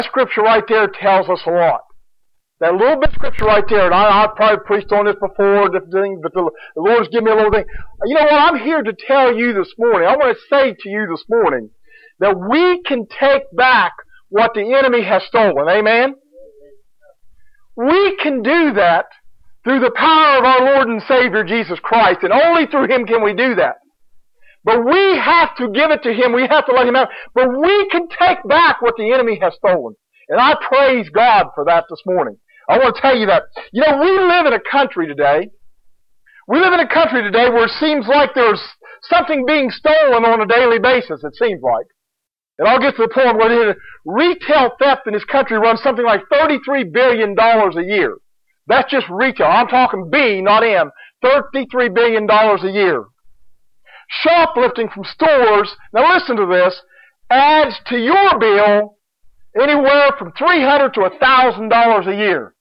scripture right there tells us a lot. That little bit of scripture right there, and I've probably preached on this before, different things, but the Lord's given me a little thing. You know what? I'm here to tell you this morning, I want to say to you this morning, that we can take back what the enemy has stolen. Amen? We can do that through the power of our Lord and Savior Jesus Christ, and only through Him can we do that. But we have to give it to Him. We have to let Him out. But we can take back what the enemy has stolen. And I praise God for that this morning. I want to tell you that. You know, we live in a country today. We live in a country today where it seems like there's something being stolen on a daily basis, it seems like. And I'll get to the point where retail theft in this country runs something like $33 billion a year. That's just retail. I'm talking B, not M. $33 billion a year. Shoplifting from stores, now listen to this, adds to your bill anywhere from $300 to $1,000 a year.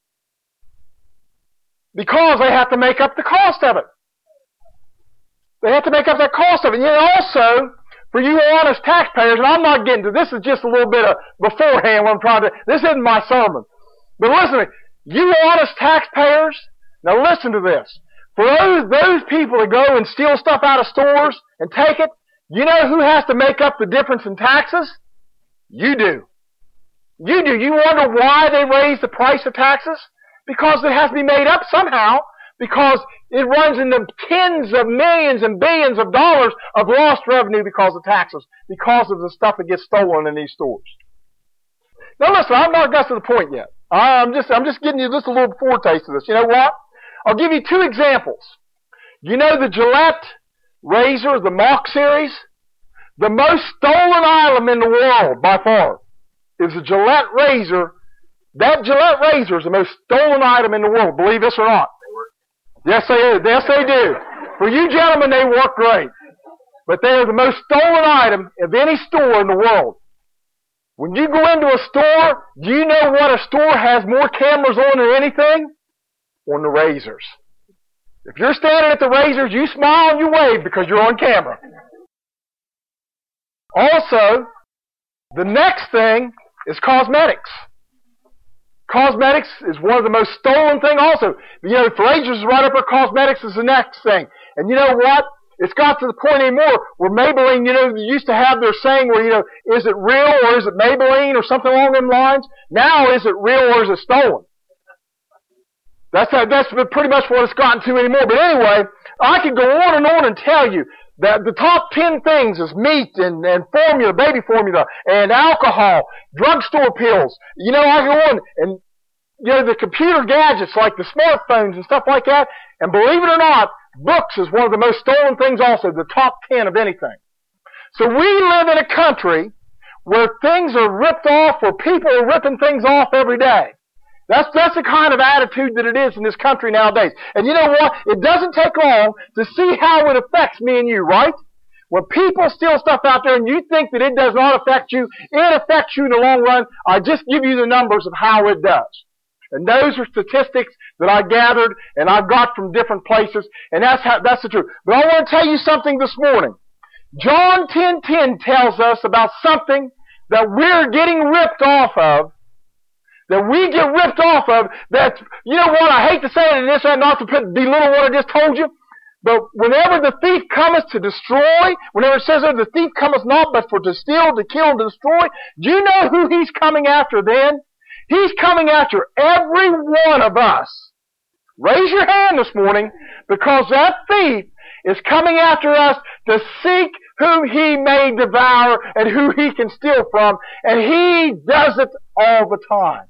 Because they have to make up the cost of it. They have to make up that cost of it. And also, for you honest taxpayers, and I'm not getting to this, is just a little bit of beforehand what I'm trying to, this isn't my sermon. But listen to me, you honest taxpayers, now listen to this. For those people that go and steal stuff out of stores and take it, you know who has to make up the difference in taxes? You do. You do. You wonder why they raise the price of taxes? Because it has to be made up somehow, because it runs into tens of millions and billions of dollars of lost revenue because of taxes, because of the stuff that gets stolen in these stores. Now listen, I've not got to the point yet. I'm just giving you just a little foretaste of this. You know what? I'll give you two examples. You know the Gillette razor, the Mach series? The most stolen item in the world, by far, is the Gillette razor. That Gillette razor is the most stolen item in the world, believe this or not. Yes, they do. Yes, they do. For you gentlemen, they work great. But they are the most stolen item of any store in the world. When you go into a store, do you know what a store has more cameras on than anything? On the razors. If you're standing at the razors, you smile and you wave because you're on camera. Also, the next thing is cosmetics. Cosmetics is one of the most stolen thing also. You know, for razors is right up there, cosmetics is the next thing. And you know what? It's got to the point anymore where Maybelline, you know, used to have their saying where, you know, is it real or is it Maybelline or something along them lines? Now, is it real or is it stolen? That's pretty much what it's gotten to anymore. But anyway, I could go on and tell you that the top 10 things is meat and formula, baby formula, and alcohol, drugstore pills. You know, I go on and, you know, the computer gadgets like the smartphones and stuff like that. And believe it or not, books is one of the most stolen things also, the top 10 of anything. So we live in a country where things are ripped off, where people are ripping things off every day. That's the kind of attitude that it is in this country nowadays. And you know what? It doesn't take long to see how it affects me and you, right? When people steal stuff out there and you think that it does not affect you, it affects you in the long run. I just give you the numbers of how it does. And those are statistics that I gathered and I got from different places, and that's the truth. But I want to tell you something this morning. John 10:10 tells us about something that we're getting ripped off of, that we get ripped off of, that, you know what, I hate to say it in this and not to belittle what I just told you, but whenever the thief cometh to destroy, whenever it says that the thief cometh not but for to steal, to kill, and to destroy, do you know who he's coming after then? He's coming after every one of us. Raise your hand this morning, because that thief is coming after us to seek whom he may devour and who he can steal from, and he does it all the time.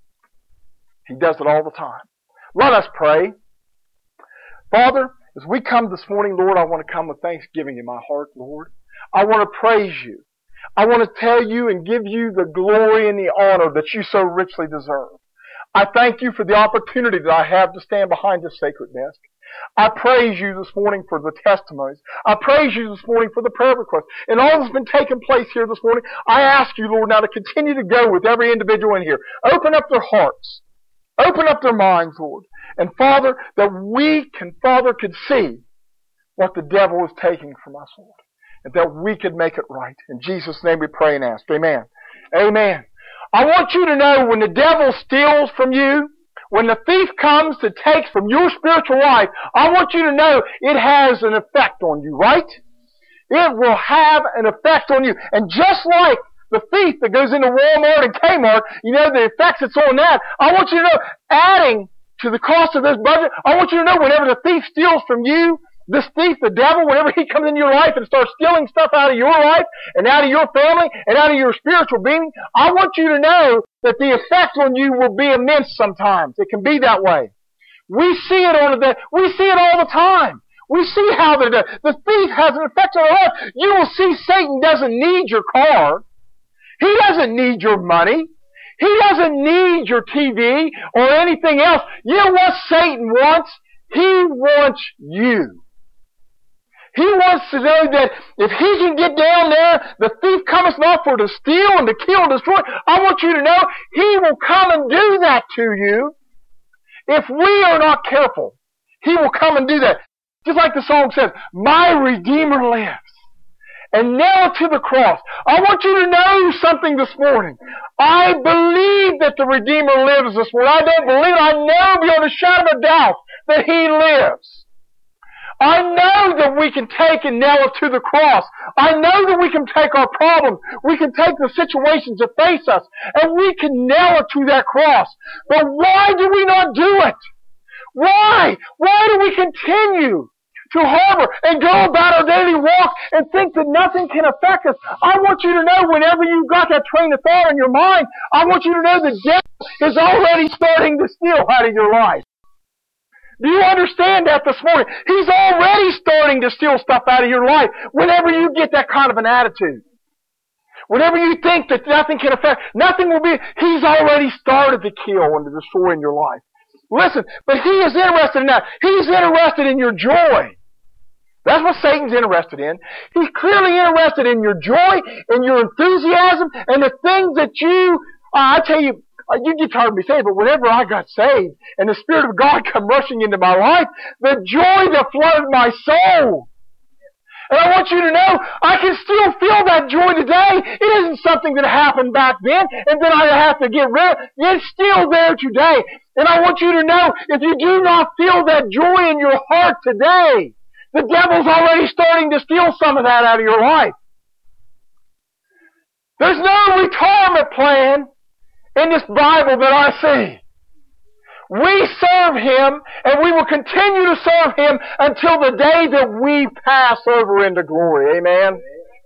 He does it all the time. Let us pray. Father, as we come this morning, Lord, I want to come with thanksgiving in my heart, Lord. I want to praise you. I want to tell you and give you the glory and the honor that you so richly deserve. I thank you for the opportunity that I have to stand behind this sacred desk. I praise you this morning for the testimonies. I praise you this morning for the prayer requests. And all that's been taking place here this morning, I ask you, Lord, now to continue to go with every individual in here. Open up their hearts. Open up their minds, Lord. And Father, that we can, Father, could see what the devil is taking from us, Lord. And that we could make it right. In Jesus' name we pray and ask. Amen. Amen. I want you to know when the devil steals from you, when the thief comes to take from your spiritual life, I want you to know it has an effect on you, right? It will have an effect on you. And just like the thief that goes into Walmart and Kmart, you know, the effects it's on that, I want you to know, adding to the cost of this budget, I want you to know whenever the thief steals from you, this thief, the devil, whenever he comes into your life and starts stealing stuff out of your life and out of your family and out of your spiritual being, I want you to know that the effect on you will be immense sometimes. It can be that way. We see it all the time. We see how the thief has an effect on our life. You will see Satan doesn't need your car. He doesn't need your money. He doesn't need your TV or anything else. You know what Satan wants? He wants you. He wants to know that if he can get down there, the thief cometh not for to steal and to kill and destroy. I want you to know he will come and do that to you. If we are not careful, he will come and do that. Just like the song says, my Redeemer lives. And nailed to the cross. I want you to know something this morning. I believe that the Redeemer lives this morning. I don't believe it. I know beyond a shadow of a doubt that he lives. I know that we can take and nail it to the cross. I know that we can take our problems. We can take the situations that face us, and we can nail it to that cross. But why do we not do it? Why? Why do we continue to harbor and go about our daily walk and think that nothing can affect us? I want you to know whenever you've got that train of thought in your mind, I want you to know the devil is already starting to steal out of your life. Do you understand that this morning? He's already starting to steal stuff out of your life whenever you get that kind of an attitude. Whenever you think that nothing can affect, nothing will be, he's already started to kill and to destroy in your life. Listen, but he is interested in that. He's interested in your joy. That's what Satan's interested in. He's clearly interested in your joy and your enthusiasm and the things that I tell you, you get tired of me saying, but whenever I got saved and the Spirit of God come rushing into my life, the joy that flooded my soul. And I want you to know, I can still feel that joy today. It isn't something that happened back then and then I have to get rid of it. It's still there today. And I want you to know, if you do not feel that joy in your heart today, the devil's already starting to steal some of that out of your life. There's no retirement plan in this Bible that I see. We serve Him, and we will continue to serve Him until the day that we pass over into glory. Amen?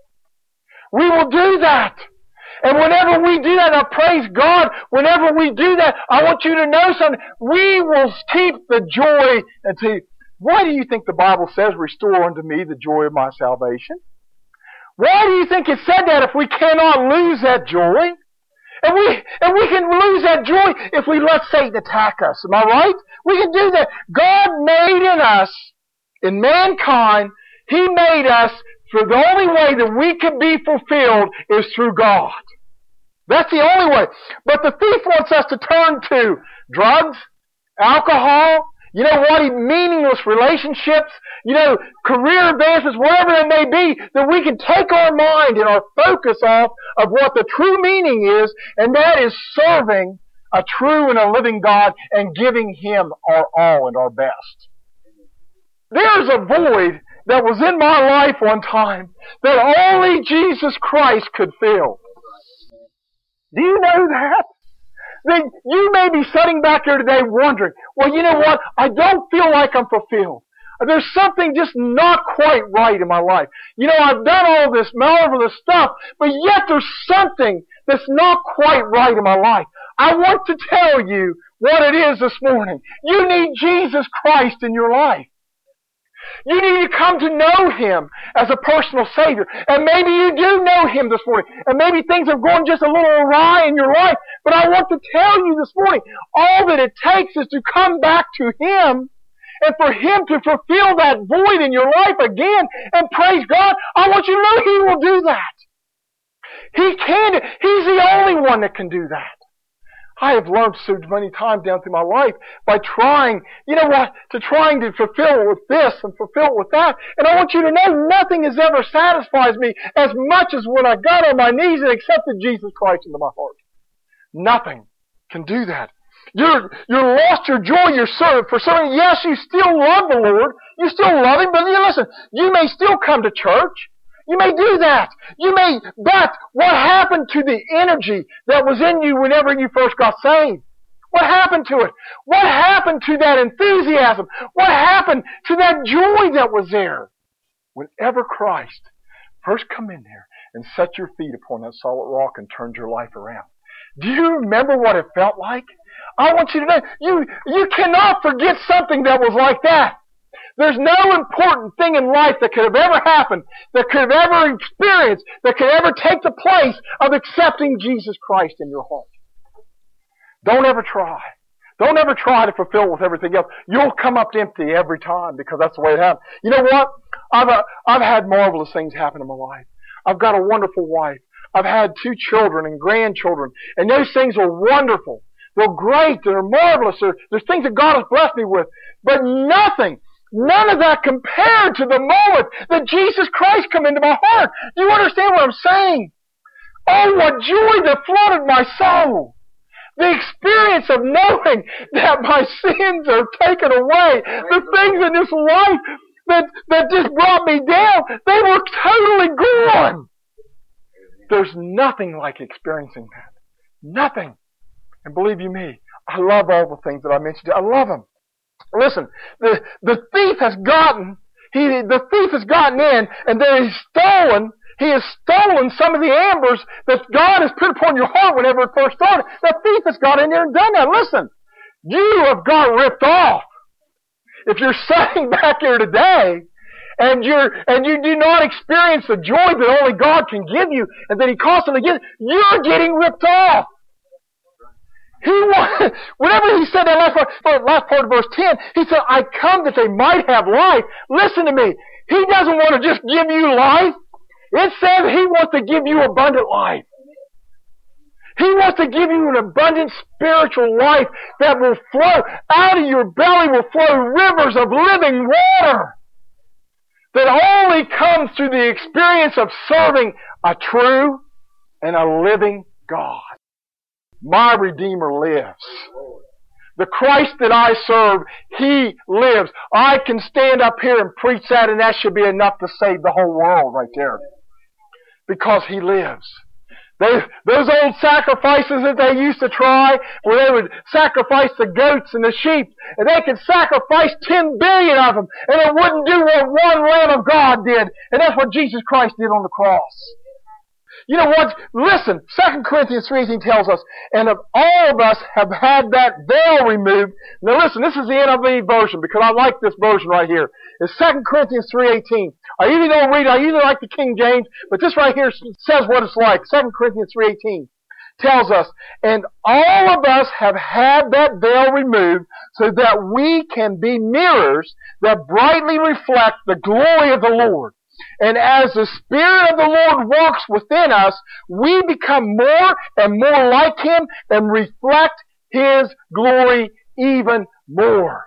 We will do that. And whenever we do that, I praise God, whenever we do that, I want you to know something. We will keep the joy until... Why do you think the Bible says, restore unto me the joy of my salvation? Why do you think it said that if we cannot lose that joy? And we can lose that joy if we let Satan attack us. Am I right? We can do that. God made in us, in mankind, He made us for the only way that we can be fulfilled is through God. That's the only way. But the thief wants us to turn to drugs, alcohol, you know what, meaningless relationships, career advancements, whatever it may be, that we can take our mind and our focus off of what the true meaning is, and that is serving a true and a living God and giving Him our all and our best. There's a void that was in my life one time that only Jesus Christ could fill. Do you know that? Then you may be sitting back here today wondering, well, you know what? I don't feel like I'm fulfilled. There's something just not quite right in my life. I've done all this marvelous stuff, but yet there's something that's not quite right in my life. I want to tell you what it is this morning. You need Jesus Christ in your life. You need to come to know Him as a personal Savior. And maybe you do know Him this morning. And maybe things have gone just a little awry in your life. But I want to tell you this morning, all that it takes is to come back to Him and for Him to fulfill that void in your life again. And praise God, I want you to know He will do that. He can. He's the only one that can do that. I have learned so many times down through my life by trying, trying to fulfill it with this and fulfill it with that. And I want you to know nothing has ever satisfies me as much as when I got on my knees and accepted Jesus Christ into my heart. Nothing can do that. You're lost your joy, you're served for serving. Yes, you still love the Lord. You still love Him, but listen, you may still come to church. You may do that. But what happened to the energy that was in you whenever you first got saved? What happened to it? What happened to that enthusiasm? What happened to that joy that was there? Whenever Christ first come in there and set your feet upon that solid rock and turned your life around. Do you remember what it felt like? I want you to know, you cannot forget something that was like that. There's no important thing in life that could have ever happened, that could have ever experienced, that could ever take the place of accepting Jesus Christ in your heart. Don't ever try. Don't ever try to fulfill it with everything else. You'll come up empty every time because that's the way it happens. You know what? I've had marvelous things happen in my life. I've got a wonderful wife. I've had 2 children and grandchildren, and those things are wonderful. They're great. They're marvelous. There's things that God has blessed me with. But none of that compared to the moment that Jesus Christ come into my heart. Do you understand what I'm saying? Oh, what joy that flooded my soul. The experience of knowing that my sins are taken away. The things in this life that just brought me down, they were totally gone. There's nothing like experiencing that. Nothing. And believe you me, I love all the things that I mentioned. I love them. Listen, the thief has gotten in, and then he has stolen some of the ambers that God has put upon your heart whenever it first started. The thief has got in there and done that. Listen, you have got ripped off. If you're sitting back here today, and you do not experience the joy that only God can give you, and that He constantly gives, you're getting ripped off. Whenever He said that last part of verse 10, He said, I come that they might have life. Listen to me. He doesn't want to just give you life. It says He wants to give you abundant life. He wants to give you an abundant spiritual life that will flow. Out of your belly will flow rivers of living water that only comes through the experience of serving a true and a living God. My Redeemer lives. The Christ that I serve, He lives. I can stand up here and preach that, and that should be enough to save the whole world right there. Because He lives. Those old sacrifices that they used to try, where they would sacrifice the goats and the sheep, and they could sacrifice 10 billion of them, and it wouldn't do what one Lamb of God did. And that's what Jesus Christ did on the cross. You know what? Listen, 2 Corinthians 3:18 tells us, and of all of us have had that veil removed. Now listen, this is the NIV version, because I like this version right here. It's 2 Corinthians 3:18. I usually don't read it. I usually like the King James, but this right here says what it's like. 2 Corinthians 3:18 tells us, and all of us have had that veil removed so that we can be mirrors that brightly reflect the glory of the Lord. And as the Spirit of the Lord walks within us, we become more and more like Him and reflect His glory even more.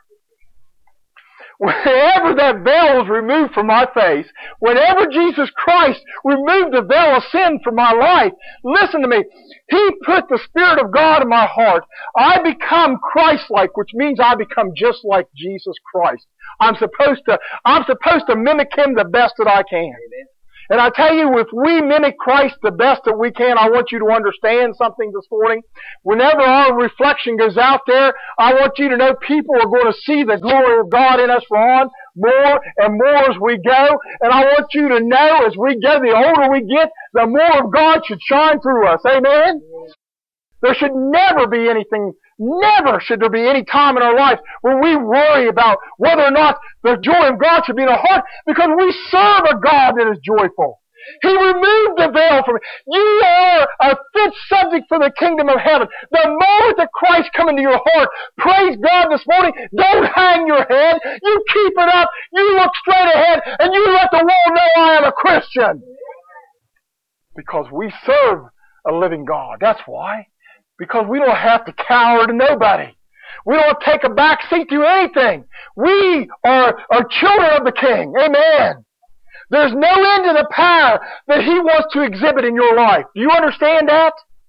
Whenever that veil was removed from my face, whenever Jesus Christ removed the veil of sin from my life, listen to me, He put the Spirit of God in my heart. I become Christ-like, which means I become just like Jesus Christ. I'm supposed to mimic Him the best that I can. And I tell you, if we mimic Christ the best that we can, I want you to understand something this morning. Whenever our reflection goes out there, I want you to know people are going to see the glory of God in us, Ron, more and more as we go. And I want you to know as we go, the older we get, the more of God should shine through us. Amen? There should never be should there be any time in our life where we worry about whether or not the joy of God should be in our heart, because we serve a God that is joyful. He removed the veil from it. You are a fit subject for the kingdom of heaven. The moment that Christ comes into your heart, praise God this morning, don't hang your head. You keep it up. You look straight ahead, and you let the world know I am a Christian. Because we serve a living God. That's why. Because we don't have to cower to nobody. We don't take a back seat to anything. We are children of the King. Amen. There's no end to the power that He wants to exhibit in your life. Do you understand that?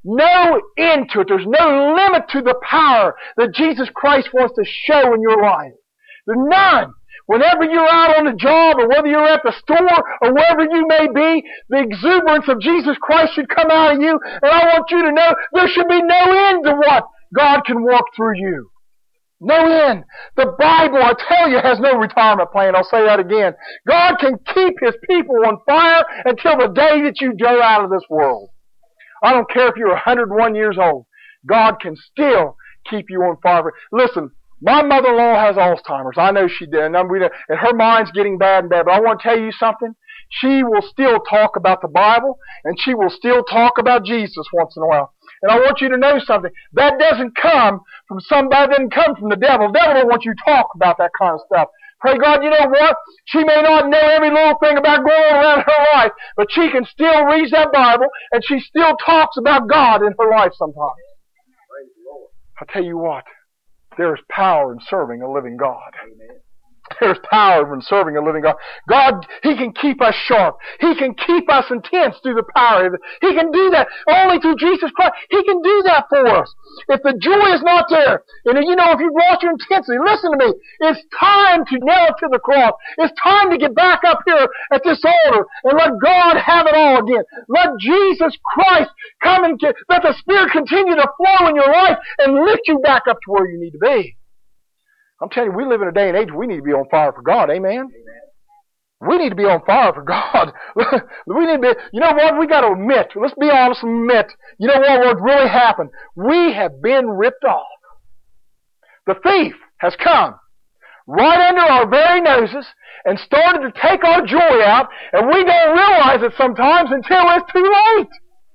no end to it. There's no limit to the power that Jesus Christ wants to show in your life. There's none. Whenever you're out on the job, or whether you're at the store, or wherever you may be, the exuberance of Jesus Christ should come out of you. And I want you to know there should be no end to what God can work through you. No end. The Bible, I tell you, has no retirement plan. I'll say that again. God can keep His people on fire until the day that you go out of this world. I don't care if you're 101 years old. God can still keep you on fire. Listen, my mother-in-law has Alzheimer's. I know she did. And her mind's getting bad and bad. But I want to tell you something. She will still talk about the Bible, and she will still talk about Jesus once in a while. And I want you to know something. That doesn't come from somebody, that doesn't come from the devil. The devil don't want you to talk about that kind of stuff. Pray God, you know what? She may not know every little thing about going on around her life, but she can still read that Bible, and she still talks about God in her life sometimes. I'll tell you what. There's power in serving a living God. Amen. There's power in serving a living God. God, He can keep us sharp. He can keep us intense through the power of it. He can do that only through Jesus Christ. He can do that for us. If the joy is not there, and if you've lost your intensity, listen to me. It's time to nail it to the cross. It's time to get back up here at this altar and let God have it all again. Let Jesus Christ come and let the Spirit continue to flow in your life and lift you back up to where you need to be. I'm telling you, we live in a day and age where we need to be on fire for God. Amen? Amen. We need to be on fire for God. We need to be, you know what? We got to admit, let's be honest and admit, you know what really happened? We have been ripped off. The thief has come right under our very noses and started to take our joy out, and we don't realize it sometimes until it's too late.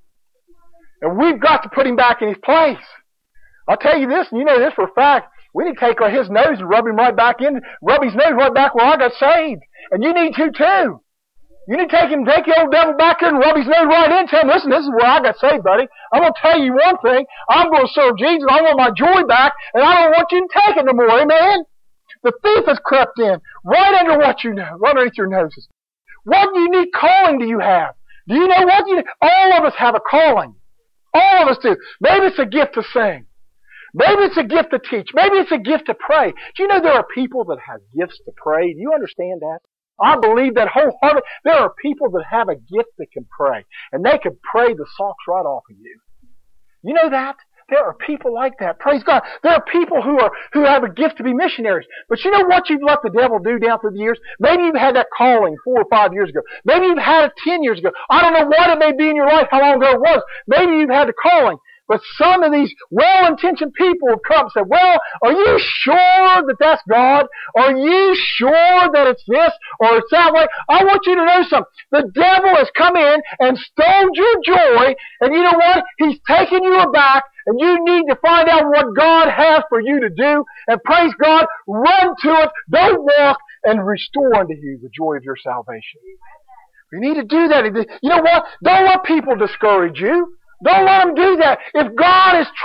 And we've got to put him back in his place. I'll tell you this, and you know this for a fact. We need to take his nose and rub his nose right back where I got saved. And you need to too. You need to take the old devil back there and rub his nose right into him. Listen, this is where I got saved, buddy. I'm going to tell you one thing. I'm going to serve Jesus. I want my joy back, and I don't want you to take it no more. Amen? The thief has crept in right under what you know, right underneath your noses. What unique calling do you have? Do you know what you? All of us have a calling. All of us do. Maybe it's a gift to sing. Maybe it's a gift to teach. Maybe it's a gift to pray. Do you know there are people that have gifts to pray? Do you understand that? I believe that wholeheartedly. There are people that have a gift that can pray. And they can pray the socks right off of you. You know that? There are people like that. Praise God. There are people who have a gift to be missionaries. But you know what you've let the devil do down through the years? Maybe you've had that calling 4 or 5 years ago. Maybe you've had it 10 years ago. I don't know what it may be in your life, how long ago it was. Maybe you've had the calling. But some of these well-intentioned people have come and said, well, are you sure that that's God? Are you sure that it's this or it's that way? I want you to know something. The devil has come in and stole your joy, and you know what? He's taken you aback, and you need to find out what God has for you to do. And praise God, run to it, don't walk, and restore unto you the joy of your salvation. You need to do that. You know what? Don't let people discourage you. Don't let them do that. If God is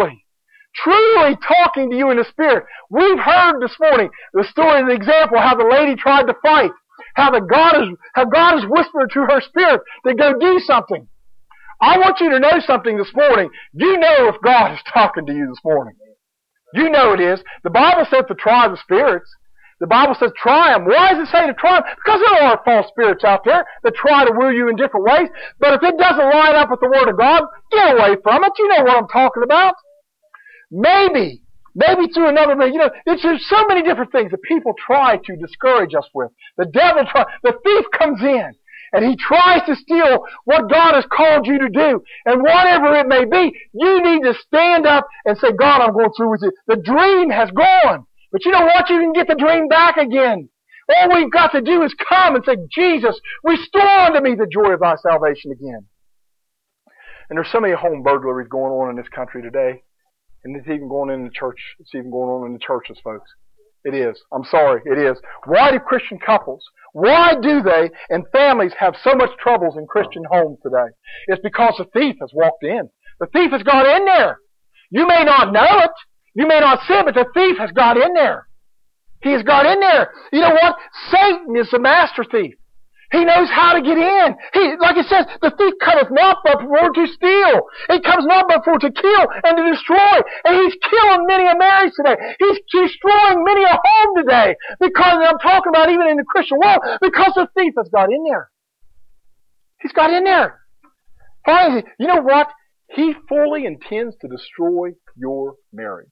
truly talking to you in the Spirit, we've heard this morning the story, the example, how the lady tried to fight, how God is whispering to her spirit to go do something. I want you to know something this morning. You know if God is talking to you this morning. You know it is. The Bible says to try the spirits. The Bible says try them. Why does it say to try them? Because there are false spirits out there that try to woo you in different ways. But if it doesn't line up with the Word of God, get away from it. You know what I'm talking about. Maybe through another way. You know, there's so many different things that people try to discourage us with. The thief comes in, and he tries to steal what God has called you to do. And whatever it may be, you need to stand up and say, God, I'm going through with you. The dream has gone. But you know what? You can get the dream back again. All we've got to do is come and say, Jesus, restore unto me the joy of thy salvation again. And there's so many home burglaries going on in this country today. And it's even going on in the church. It's even going on in the churches, folks. It is. I'm sorry. It is. Why do Christian couples, why do they and families have so much troubles in Christian homes today? It's because the thief has walked in. The thief has got in there. You may not know it. You may not see it, but the thief has got in there. He has got in there. You know what? Satan is the master thief. He knows how to get in. Like it says, the thief cometh not but for to steal. He comes not but for to kill and to destroy. And he's killing many a marriage today. He's destroying many a home today. Because, and I'm talking about even in the Christian world, because the thief has got in there. He's got in there. Finally, you know what? He fully intends to destroy your marriage.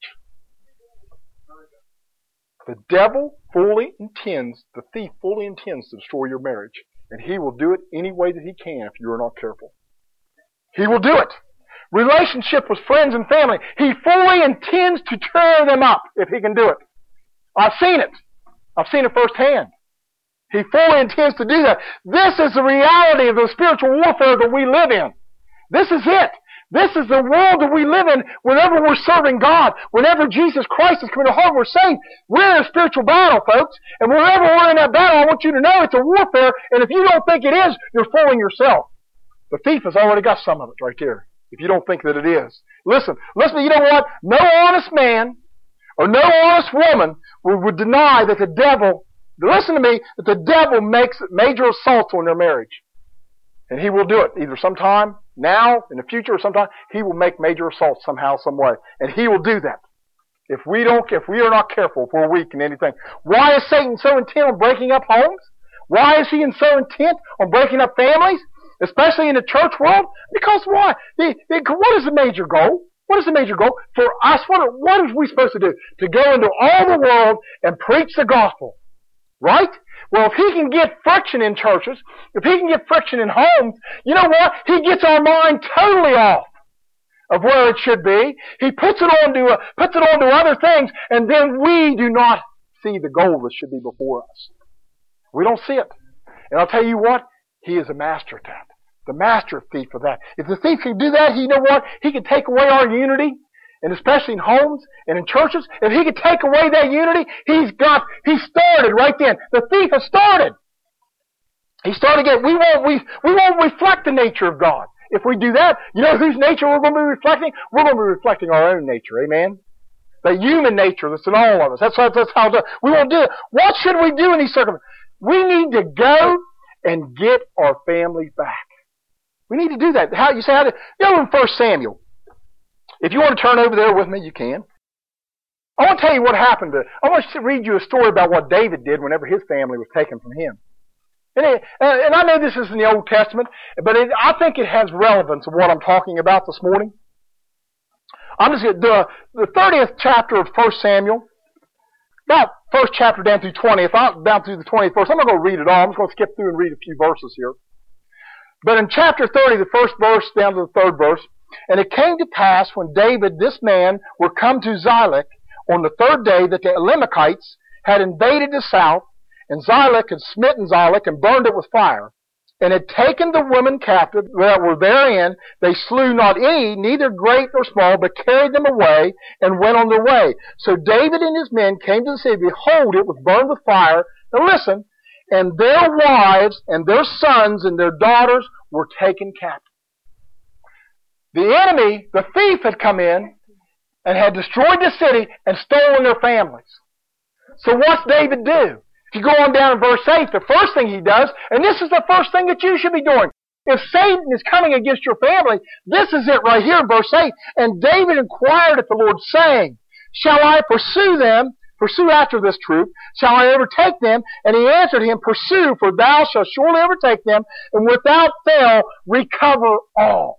The devil the thief fully intends to destroy your marriage. And he will do it any way that he can if you are not careful. He will do it. Relationship with friends and family. He fully intends to tear them up if he can do it. I've seen it. I've seen it firsthand. He fully intends to do that. This is the reality of the spiritual warfare that we live in. This is it. This is the world that we live in whenever we're serving God. Whenever Jesus Christ is coming to heart, we're saying we're in a spiritual battle, folks. And whenever we're in that battle, I want you to know it's a warfare. And if you don't think it is, you're fooling yourself. The thief has already got some of it right there. If you don't think that it is. Listen, you know what? No honest man or no honest woman would deny that the devil, listen to me, that the devil makes major assaults on their marriage. And he will do it either sometime now, in the future, or sometime. He will make major assaults somehow, some way. And he will do that. If we are not careful, if we're weak in anything. Why is Satan so intent on breaking up homes? Why is he so intent on breaking up families? Especially in the church world? Because why? What is the major goal? What is the major goal? For us, what are we supposed to do? To go into all the world and preach the gospel. Right? Well, if he can get friction in churches, if he can get friction in homes, you know what? He gets our mind totally off of where it should be. He puts it onto other things, and then we do not see the goal that should be before us. We don't see it. And I'll tell you what, he is a master at that. The master thief of that. If the thief can do that, you know what? He can take away our unity, and especially in homes and in churches. If he can take away that unity, he started right then. The thief has started. He started again. We won't reflect the nature of God. If we do that, you know whose nature we're going to be reflecting? We're going to be reflecting our own nature. Amen? The human nature that's in all of us. That's how it does. We won't do it. What should we do in these circumstances? We need to go and get our families back. We need to do that. How to? Go in 1 Samuel. If you want to turn over there with me, you can. I want to tell you what happened. I want to read you a story about what David did whenever his family was taken from him. And I know this is in the Old Testament, but I think it has relevance of what I'm talking about this morning. I'm just going to the 30th chapter of 1 Samuel, about first chapter down through 20th, down through the 20th verse. I'm not going to read it all. I'm just going to skip through and read a few verses here. But in chapter 30, the first verse down to the third verse, and it came to pass when David, this man, were come to Ziklag on the third day that the Amalekites had invaded the south, and Ziklag had smitten Ziklag and burned it with fire, and had taken the women captive that were therein. They slew not any, neither great nor small, but carried them away and went on their way. So David and his men came to the city. Behold, it was burned with fire. Now listen, and their wives and their sons and their daughters were taken captive. The enemy, the thief, had come in and had destroyed the city and stolen their families. So what's David do? If you go on down in verse 8, the first thing he does, and this is the first thing that you should be doing. If Satan is coming against your family, this is it right here in verse 8. And David inquired of the Lord, saying, Shall I pursue after this troop? Shall I overtake them? And he answered him, Pursue, for thou shalt surely overtake them, and without fail recover all.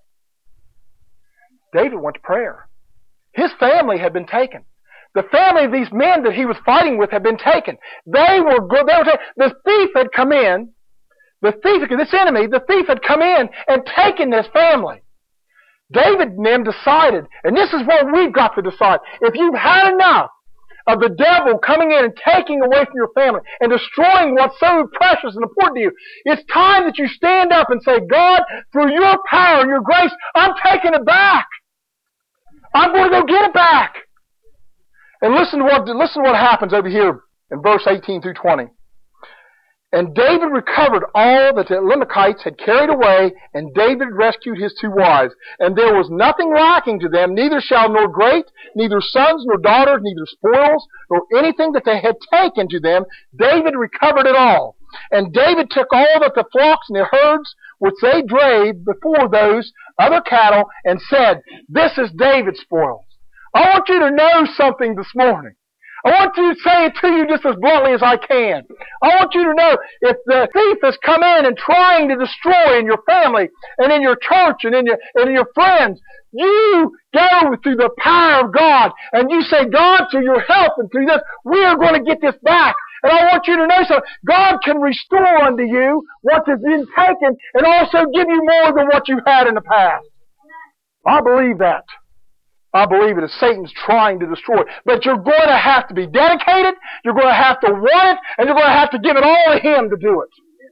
David went to prayer. His family had been taken. The family of these men that he was fighting with had been taken. They were good. The thief had come in. This enemy, the thief had come in and taken his family. David and them decided, and this is what we've got to decide. If you've had enough of the devil coming in and taking away from your family and destroying what's so precious and important to you, it's time that you stand up and say, God, through your power and your grace, I'm taking it back. I'm going to go get it back. And listen to what happens over here in verse 18 through 20. And David recovered all that the Amalekites had carried away, and David rescued his two wives. And there was nothing lacking to them, neither shall nor great, neither sons nor daughters, neither spoils, nor anything that they had taken to them. David recovered it all. And David took all that the flocks and the herds which they drave before those other cattle and said, this is David's spoils. I want you to know something this morning. I want to say it to you just as bluntly as I can. I want you to know if the thief has come in and trying to destroy in your family and in your church and in your friends, you go through the power of God and you say, God, through your help and through this, we are going to get this back. And I want you to know something. God can restore unto you what has been taken and also give you more than what you had in the past. I believe that. I believe it is Satan's trying to destroy. But you're going to have to be dedicated, you're going to have to want it, and you're going to have to give it all to Him to do it.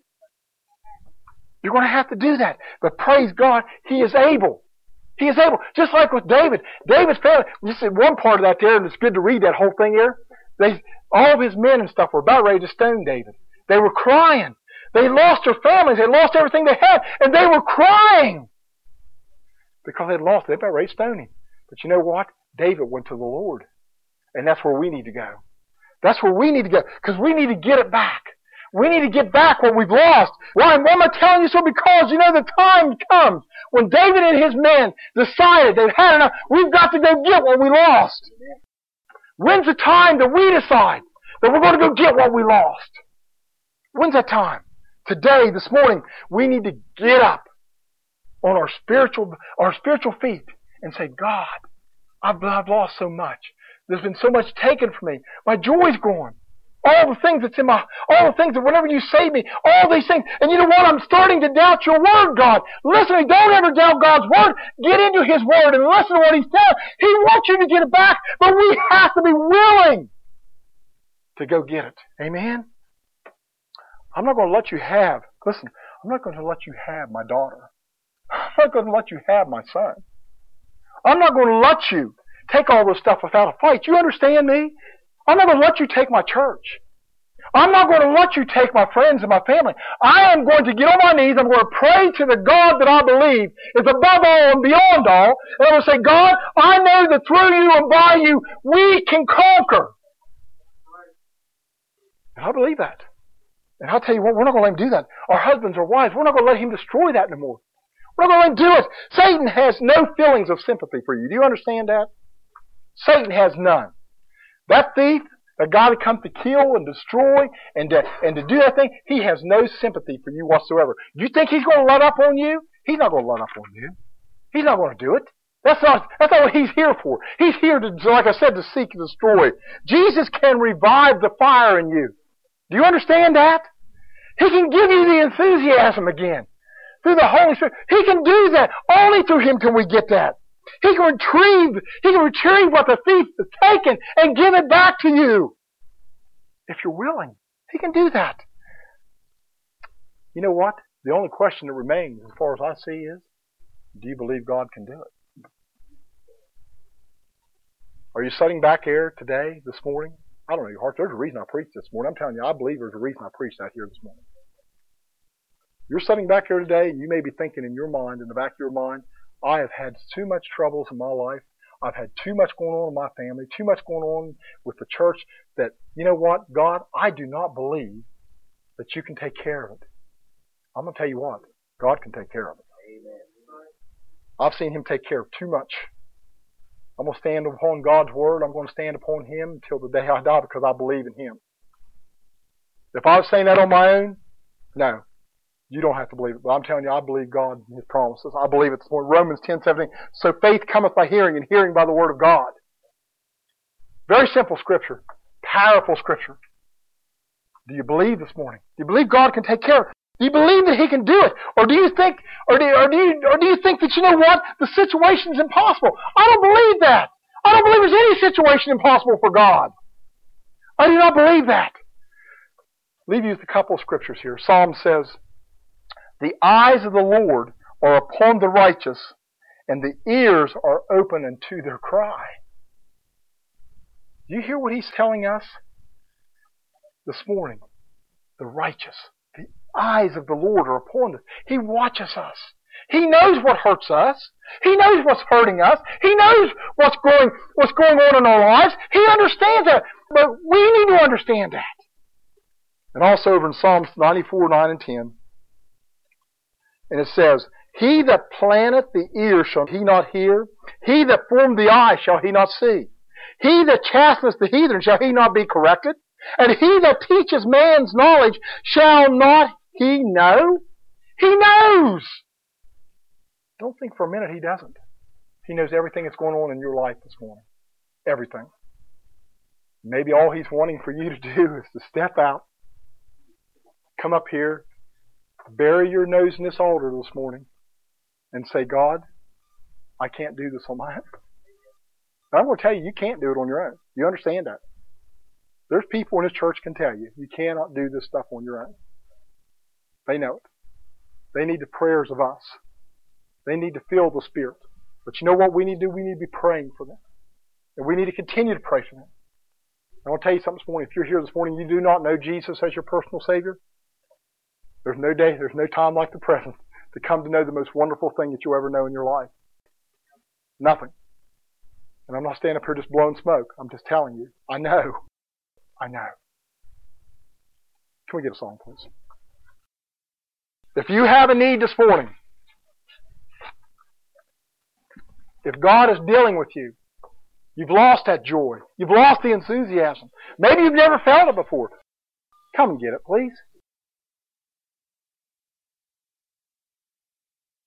You're going to have to do that. But praise God, He is able. He is able. Just like with David. David's family, you see one part of that there, and it's good to read that whole thing here. All of his men and stuff were about ready to stone David. They were crying. They lost their families. They lost everything they had. And they were crying. Because they'd lost it. They were about ready to stone him. But you know what? David went to the Lord. And that's where we need to go. That's where we need to go. Because we need to get it back. We need to get back what we've lost. Why am I telling you so? Because you know the time comes when David and his men decided they've had enough. We've got to go get what we lost. When's the time that we decide that we're going to go get what we lost? When's that time? Today, this morning, we need to get up on our spiritual feet and say, God, I've lost so much. There's been so much taken from me. My joy's gone. All the things all the things that whenever you save me, all these things. And you know what? I'm starting to doubt your word, God. Listen, don't ever doubt God's word. Get into His word and listen to what He's saying. He wants you to get it back, but we have to be willing to go get it. Amen? I'm not going to let you have, listen, I'm not going to let you have my daughter. I'm not going to let you have my son. I'm not going to let you take all this stuff without a fight. You understand me? I'm not going to let you take my church. I'm not going to let you take my friends and my family. I am going to get on my knees. I'm going to pray to the God that I believe is above all and beyond all. And I'm going to say, God, I know that through you and by you, we can conquer. And I believe that. And I'll tell you what, we're not going to let him do that. Our husbands or wives, we're not going to let him destroy that anymore. We're not going to let him do it. Satan has no feelings of sympathy for you. Do you understand that? Satan has none. That thief, that guy that comes to kill and destroy and to do that thing, he has no sympathy for you whatsoever. You think he's going to let up on you? He's not going to let up on you. He's not going to do it. That's not what he's here for. He's here to, like I said, to seek and destroy. Jesus can revive the fire in you. Do you understand that? He can give you the enthusiasm again through the Holy Spirit. He can do that. Only through Him can we get that. He can retrieve what the thief has taken and give it back to you. If you're willing, He can do that. You know what? The only question that remains, as far as I see, is, do you believe God can do it? Are you sitting back here today, this morning? I don't know your heart. There's a reason I preached this morning. I'm telling you, I believe there's a reason I preached out here this morning. You're sitting back here today, and you may be thinking in your mind, in the back of your mind, I have had too much troubles in my life. I've had too much going on in my family, too much going on with the church that, you know what, God, I do not believe that you can take care of it. I'm going to tell you what, God can take care of it. Amen. I've seen Him take care of too much. I'm going to stand upon God's Word. I'm going to stand upon Him until the day I die because I believe in Him. If I was saying that on my own, no. You don't have to believe it. But I'm telling you, I believe God and His promises. I believe it's Romans 10:17. So faith cometh by hearing, and hearing by the Word of God. Very simple Scripture. Powerful Scripture. Do you believe this morning? Do you believe God can take care of it? Do you believe that He can do it? Or do you think, or do you think that, you know what, the situation's impossible? I don't believe that. I don't believe there's any situation impossible for God. I do not believe that. Leave you with a couple of scriptures here. Psalm says, the eyes of the Lord are upon the righteous, and the ears are open unto their cry. Do you hear what He's telling us this morning? The righteous. The eyes of the Lord are upon us. He watches us. He knows what hurts us. He knows what's hurting us. He knows what's going on in our lives. He understands that. But we need to understand that. And also over in Psalms 94, 9 and 10. And it says, He that planteth the ear shall he not hear? He that formed the eye shall he not see? He that chasteneth the heathen shall he not be corrected? And he that teaches man's knowledge shall not he know? He knows! Don't think for a minute he doesn't. He knows everything that's going on in your life this morning. Everything. Maybe all He's wanting for you to do is to step out, come up here, bury your nose in this altar this morning, and say, God, I can't do this on my own. And I'm going to tell you, you can't do it on your own. You understand that? There's people in this church can tell you, you cannot do this stuff on your own. They know it. They need the prayers of us. They need to feel the Spirit. But you know what we need to do? We need to be praying for them. And we need to continue to pray for them. I want to tell you something this morning. If you're here this morning and you do not know Jesus as your personal Savior, there's no day, there's no time like the present to come to know the most wonderful thing that you'll ever know in your life. Nothing. And I'm not standing up here just blowing smoke. I'm just telling you. I know. I know. Can we get a song, please? If you have a need this morning, if God is dealing with you, you've lost that joy. You've lost the enthusiasm. Maybe you've never felt it before. Come and get it, please.